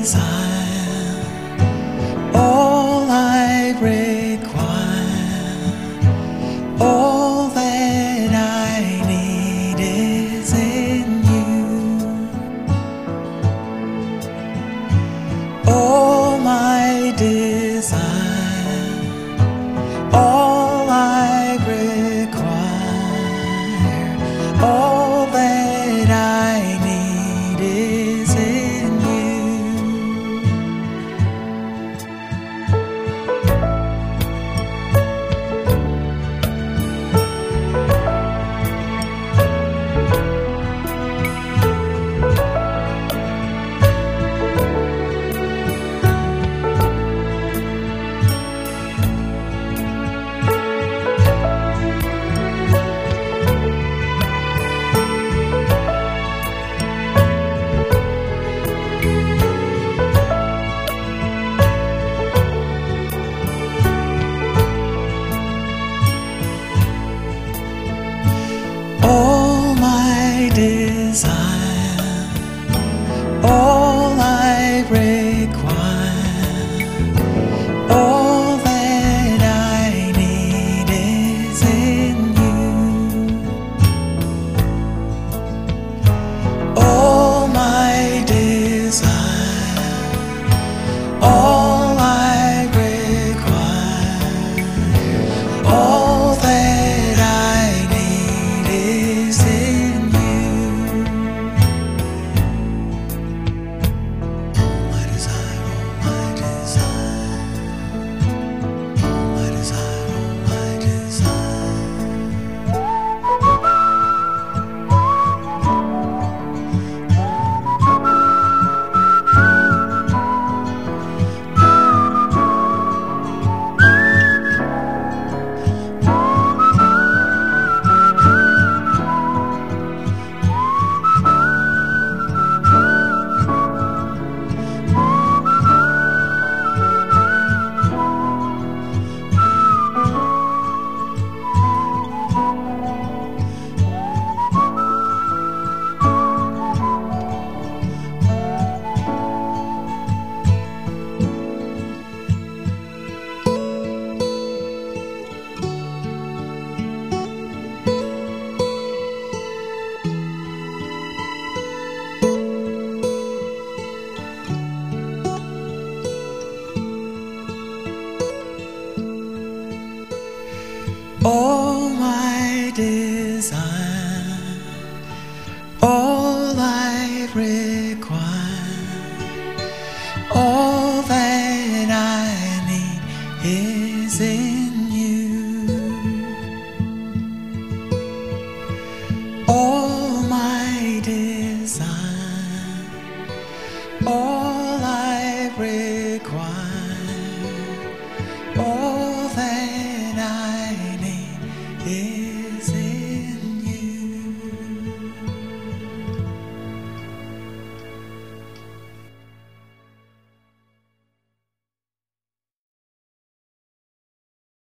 desire, all I require, all that I need is in you. All my desire, all I require, all that I need is in you. All my desire, all I require, all that I need is in you. All my desire, all I require, all that I need is in you. My desire, all my desire, my desire, all my desire. All my desire, all I require.